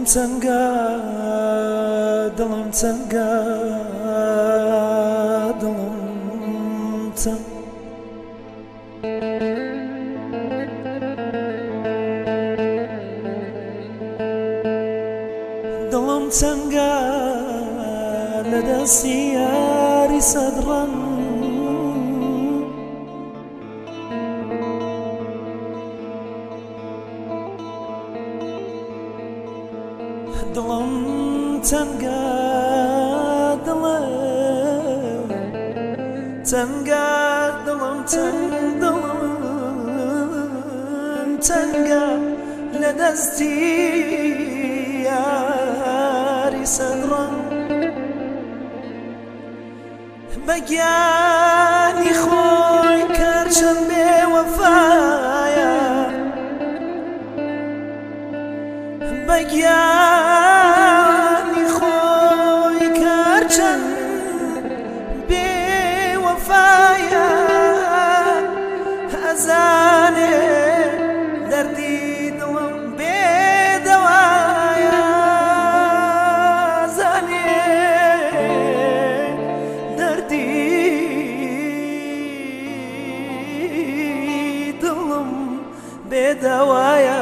تەنگە دڵم تەنگە دڵم تەنگ دڵم تەنگە لە دەستی یاری سەدڕەن دڵم تەنگە دڵم تەنگە دڵم تەنگە لە دەستی یاری سەدڕەن بەگیانی خۆی کەرچەند بێوەفایە بەگیانی خۆی کەرچەند بێوەفایە ئەزانێ دەردی دڵم بێدەوایە ئەزانێ دەردی دڵم بێدەوایە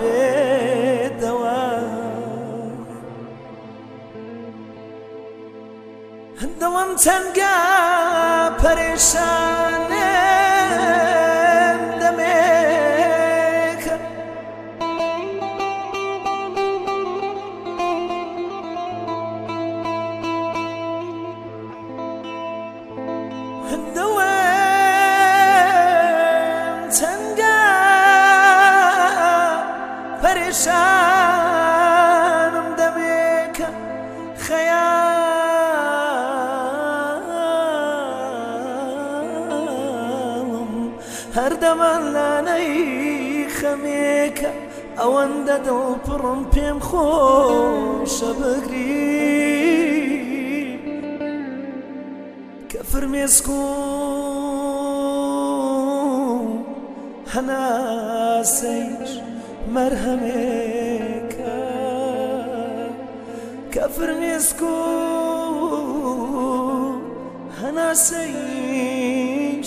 دڵم تەنگە پەرێشانم دەمێکە دڵم تەنگە پەرێشانم دەمێکە هەردەمان لانەی خەمێکە ئەوەندە دڵپڕم پێم خۆشە بگری کە فرمێسک و هەناسەیش مەرهەمێکە کە فرمێسک و هەناسەیش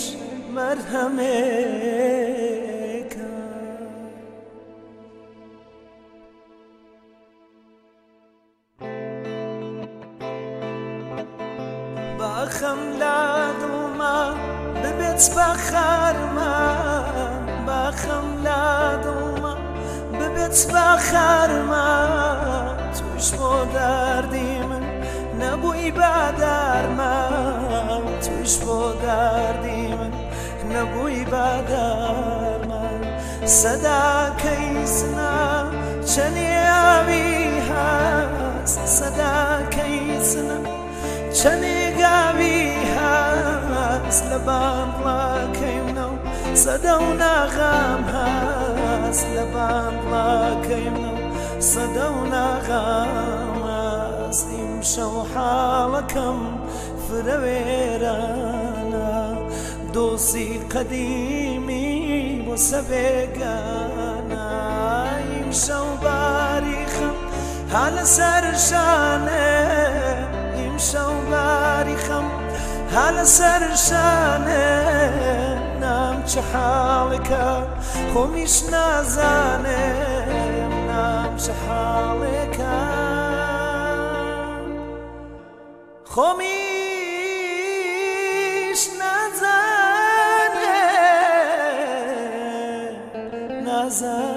مرهمێکە باخەم لا دڵما ببێت باخارمان باخەم لا دڵما ببێت باخارمان توش بۆ دەردی من نەبووی بادارمان توش بۆ دەردی من نەبووی بادارمان سەداکەی سنا چەنێاوی هەست سەداکەی سنا چەنێگاوی هەست لە بامڵاکەی منە و سەدە و ناغام هەست لە بامڵاکەی منە و سەدە و ناغام هەست ئیمشەو حاڵەکەم فرەوێرانە دۆسی قەدیمی بۆ سەبێگانە ئیمشەو باریخەم ها لەسەر شانێ ئیمشەو باریخەم ها لەسەر شانێ نام چه حاڵێکە خۆمیش نازانێم نام چه حاڵێکە خۆمیش نازانێم